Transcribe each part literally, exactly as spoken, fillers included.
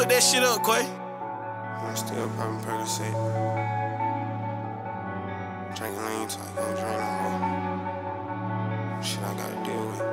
Cook that shit up, Quay. I'm still popping Percocet. Drinking lean till I can't drink no more. Shit I gotta deal with.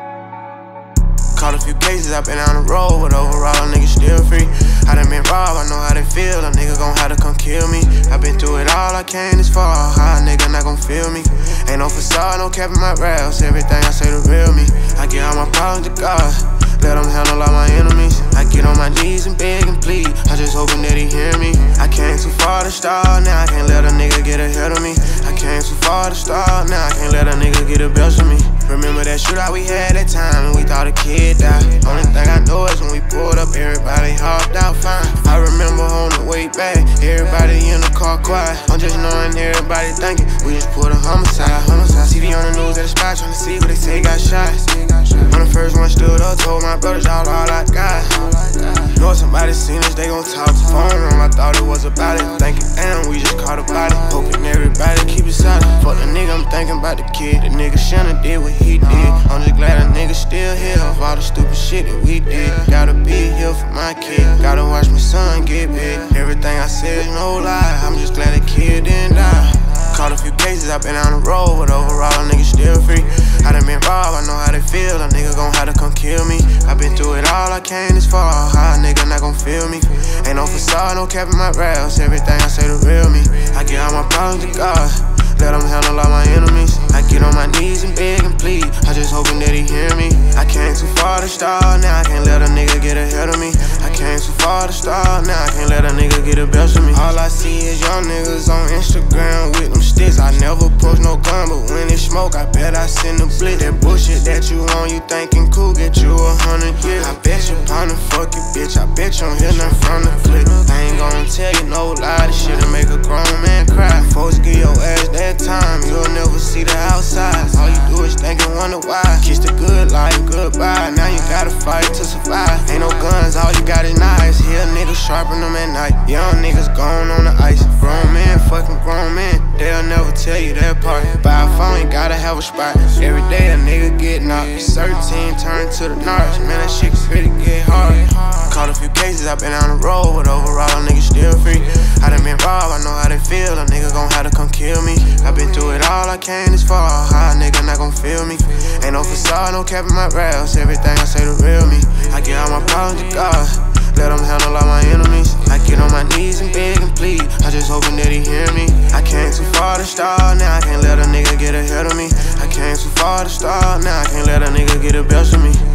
Caught a few cases, I been on the road, but overall a nigga still free. I done been robbed, I know how they feel, a nigga gon' have to come kill me. I been through it all, I came this far, how a nigga not gon' feel me. Ain't no facade, no cap in my raps, everything I say the real me. I get all my problems to God, let him handle all my enemies. I get on my knees and beg and plead, I just hoping that he hear me. I came too far to start, now I can't let a nigga get ahead of me. I came too far to start, now I can't let a nigga get the best of me. Remember that shootout we had that time and we thought a kid died. Only thing I know is when we pulled up, everybody hopped out fine. I remember on the way back, everybody in the car quiet. I'm just knowing everybody thinking we just pulled a homicide. homicide. T V on the news at the spot trying to see what they say got shot. When the first one stood up, told my brothers all, all I got. Know somebody seen us, they gon' talk. Phone room, I thought it was about it. Thinking, damn, we just caught a body. Hoping everybody keep it solid. Fuck the nigga, I'm thinking about the kid. The nigga shouldn't did what he did. I'm just glad a nigga still here of all the stupid shit that we did. Gotta be here for my kid. Gotta watch my son get big. Everything I said is no lie. I'm just glad the kid didn't die. Caught a few cases, I been on the road, but overall a nigga still free. I done been robbed, I know how they feel, a nigga gon' have to come kill me. I been through it all, I came this far, how a nigga not gon' feel me. Ain't no facade, no cap in my raps, everything I say the real me. I get all my problems to God, let him handle all my enemies. I get on my knees and beg and plead, I just hoping that he hear me. I came too far to start, now I can't let a nigga get ahead of me. I came too far to start, now I can't let a nigga get the best of me. All I see is young niggas on Instagram with them sticks. I never post no gun, but when it smoke, I bet I send a blitz. That bullshit that you on, you thinking cool, get you a hundred years. I bet you pound and fuck you, bitch. I bet you don't hear nothing from the clip. I ain't gonna tell you no lie, this shit'll make a grown man cry. Folks give your ass that time, you'll never see the outside. All you do is think and wonder why. Kiss the good life, goodbye. Now you gotta fight to survive. Ain't no guns, all you got is knives. Here niggas sharpen them at night. Young niggas gone on the ice. Grown man, fucking grown man, they'll never tell you that part. Buy a phone, you gotta have a spot. Every day a nigga get knocked. thirteen turn to the narcs. Man, that shit can really get hard. Caught a few cases, I been on the road, but overall a nigga still free. I done been robbed, I know how they feel, a nigga gon' have to come kill me. I been through it all, I came this far, how a nigga not gon' feel me. Ain't no facade, no cap in my raps, everything I say the real me. I get all my problems to God, let him handle all my enemies. I get on my knees and beg and plead, I just hoping that he hear me. I came too far to start, now I can't let a nigga get ahead of me. I came too far to start, now I can't let a nigga get the best of me.